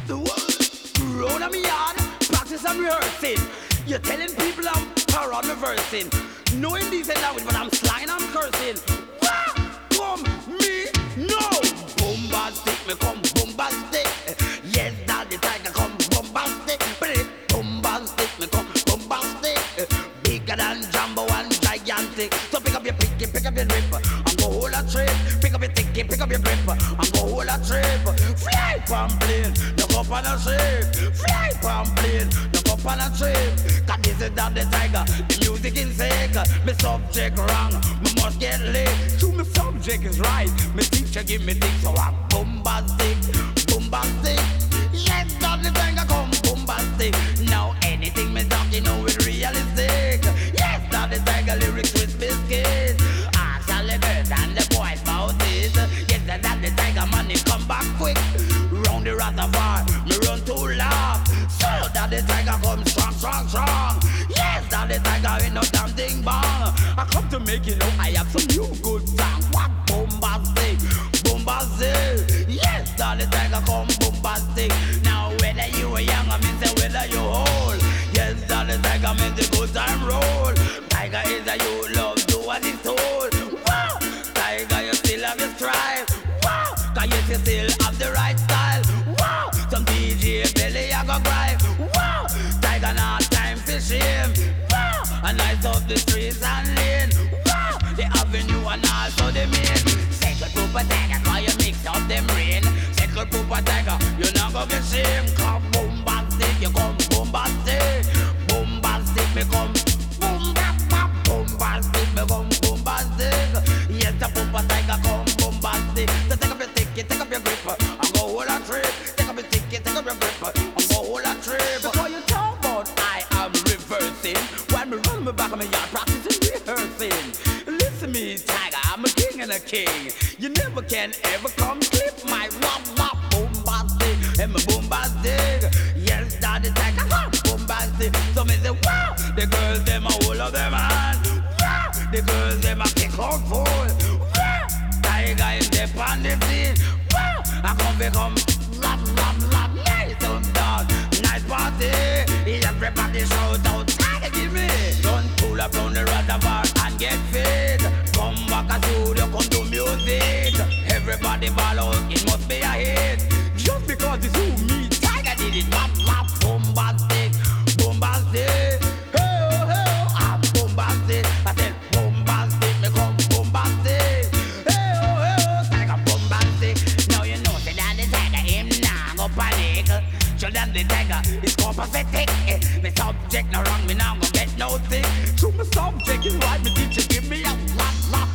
The world, round me yard, practice and rehearsing. You're telling people I'm parod reversing. Knowing decent language, but I'm slang, I'm cursing. Wah! Come me, no. Bombastic, me come bombastic. Yes, Daddy Tiger come bombastic. Bombastic, me come bombastic. Bigger than Jumbo and gigantic. So pick up your picky, pick up your grip, and go hold a trip. Pick up your ticky, pick up your grip, and go hold a trip. Fly plane, no go up on a ship. Fly plane, no go up on a trip. Cause this is Daddy Tiger, the music is sick. Me subject wrong, me must get lit. So me subject is right, me teacher give me dick. So I'm bombastic, bombastic. Yes, Daddy Tiger come bombastic. Now anything me talk, you know it's realistic. Yes, Daddy Tiger lyrics with biscuits. Ask all the girls and the boys about it. Yes, Daddy Tiger money come back quick. Round the Rastafari, me run too long. So Daddy Tiger come strong, strong, strong. Yes, Daddy Tiger ain't no damn thing bang. I come to make you know I have some new good song. What bombastic, bombastic. Yes, Daddy Tiger come bombastic. Now whether you are young, I mean say whether you old. Yes, Daddy Tiger make the good time roll. Tiger is a you love, do what he's told. Wow, Tiger you still have your stride. Wow, cause yes you still have the right style. Wow, some DJ belly I go cry. Wow, Tiger not time to shame. Wow, and nice up the streets and lane. Wow, the avenue and also the main. Second Poopa Tiger, cause you mix up them rain. Second Poopa Tiger, you not gonna get shame. Come bombastic, you come bombastic. Bombastic, me come bombastic, me come bombastic. Yes, the Poopa Tiger come bombastic. So take up your ticket, take up your grip, and go hold a trip. Take up your ticket, take up your grip, and go hold a trip. Before you talk about I am reversing, when me run me back on my yard, practicing rehearsing. Listen me, Tiger, I'm a king and a king. You never can ever come clip my wop wop bombastic, and my bombastic. Yes, Daddy Tiger come bombastic. So me say wow, the girls them a hold of them hand. Wow, the girls them a kick out full. Wow, Tiger is the on the scene. Wow, I come become lap lap lap nice and done. Nice party, everybody shout out. Tiger give me. Don't pull up on the Rastafari and get fit. Come back a studio, come do music. Everybody ball out, it must be a hit. Just because it's who me, Tiger did it. Wap wap bombastic, bombastic. Hey oh, I'm bombastic. I said bombastic, me come bombastic. Hey oh, Tiger bombastic. Now you know say that the Tiger him nah go panic. So that the Tiger is copacetic. Me subject no wrong, me now go get no sick. So my subject is right, me teacher give me a wap wap.